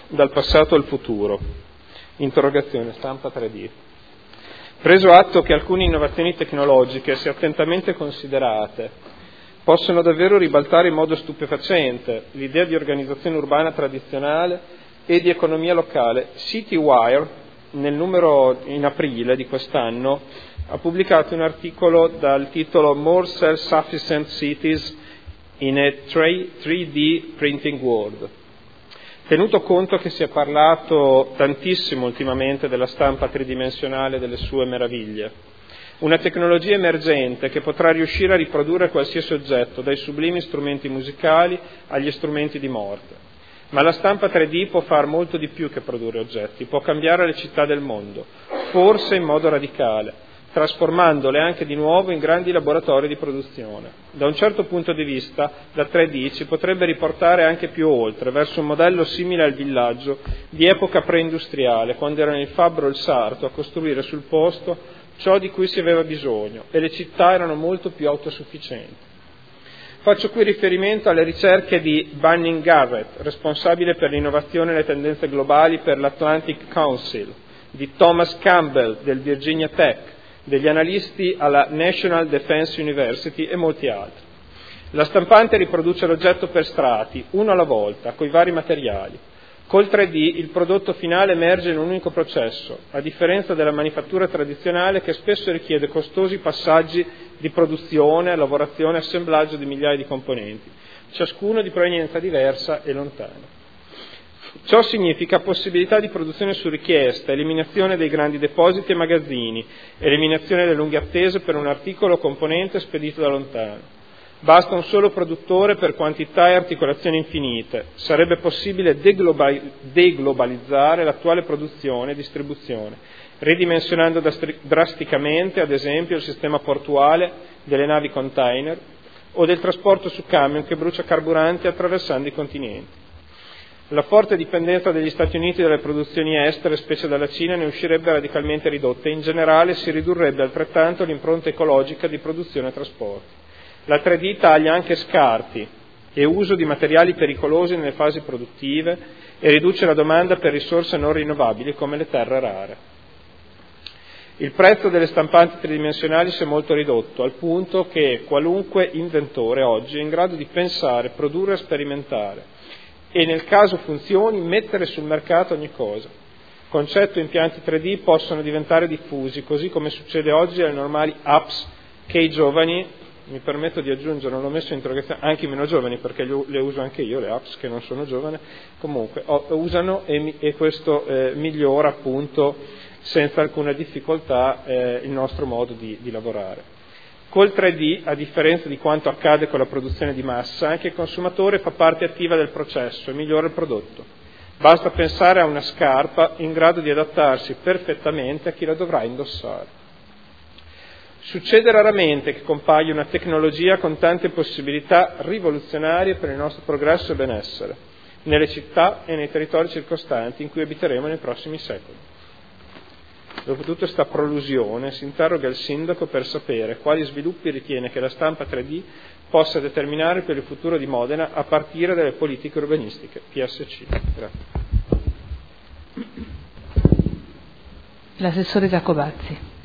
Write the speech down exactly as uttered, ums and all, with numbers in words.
dal passato al futuro. Interrogazione, stampa tre D. Preso atto che alcune innovazioni tecnologiche, se attentamente considerate, possono davvero ribaltare in modo stupefacente l'idea di organizzazione urbana tradizionale e di economia locale, CityWire, nel numero in aprile di quest'anno, ha pubblicato un articolo dal titolo More Self-Sufficient Cities in a tre D Printing World. Tenuto conto che si è parlato tantissimo ultimamente della stampa tridimensionale e delle sue meraviglie, una tecnologia emergente che potrà riuscire a riprodurre qualsiasi oggetto, dai sublimi strumenti musicali agli strumenti di morte. Ma la stampa tre D può far molto di più che produrre oggetti, può cambiare le città del mondo, forse in modo radicale, trasformandole anche di nuovo in grandi laboratori di produzione. Da un certo punto di vista, la tre D ci potrebbe riportare anche più oltre, verso un modello simile al villaggio di epoca preindustriale, quando erano il fabbro e il sarto a costruire sul posto ciò di cui si aveva bisogno e le città erano molto più autosufficienti. Faccio qui riferimento alle ricerche di Bunning Garrett, responsabile per l'innovazione e le tendenze globali per l'Atlantic Council, di Thomas Campbell del Virginia Tech, degli analisti alla National Defense University e molti altri. La stampante riproduce l'oggetto per strati, uno alla volta, coi vari materiali. Col tre D il prodotto finale emerge in un unico processo, a differenza della manifattura tradizionale che spesso richiede costosi passaggi di produzione, lavorazione e assemblaggio di migliaia di componenti, ciascuno di provenienza diversa e lontana. Ciò significa possibilità di produzione su richiesta, eliminazione dei grandi depositi e magazzini, eliminazione delle lunghe attese per un articolo o componente spedito da lontano. Basta un solo produttore per quantità e articolazioni infinite. Sarebbe possibile deglobalizzare l'attuale produzione e distribuzione, ridimensionando drasticamente, ad esempio, il sistema portuale delle navi container o del trasporto su camion che brucia carburanti attraversando i continenti. La forte dipendenza degli Stati Uniti dalle produzioni estere, specie dalla Cina, ne uscirebbe radicalmente ridotta e in generale si ridurrebbe altrettanto l'impronta ecologica di produzione e trasporto. La tre D taglia anche scarti e uso di materiali pericolosi nelle fasi produttive e riduce la domanda per risorse non rinnovabili come le terre rare. Il prezzo delle stampanti tridimensionali si è molto ridotto, al punto che qualunque inventore oggi è in grado di pensare, produrre e sperimentare e, nel caso funzioni, mettere sul mercato ogni cosa. Concetto e impianti tre D possono diventare diffusi, così come succede oggi alle normali apps che i giovani, mi permetto di aggiungere, non l'ho messo in interrogazione, anche i meno giovani, perché le uso anche io, le apps, che non sono giovane, comunque oh, usano e, e questo eh, migliora appunto senza alcuna difficoltà eh, il nostro modo di, di lavorare. Col tre D, a differenza di quanto accade con la produzione di massa, anche il consumatore fa parte attiva del processo e migliora il prodotto. Basta pensare a una scarpa in grado di adattarsi perfettamente a chi la dovrà indossare. Succede raramente che compaia una tecnologia con tante possibilità rivoluzionarie per il nostro progresso e benessere, nelle città e nei territori circostanti in cui abiteremo nei prossimi secoli. Dopo tutta questa prolusione si interroga il sindaco per sapere quali sviluppi ritiene che la stampa tre D possa determinare per il futuro di Modena a partire dalle politiche urbanistiche. P S C. Grazie. L'assessore Giacobazzi.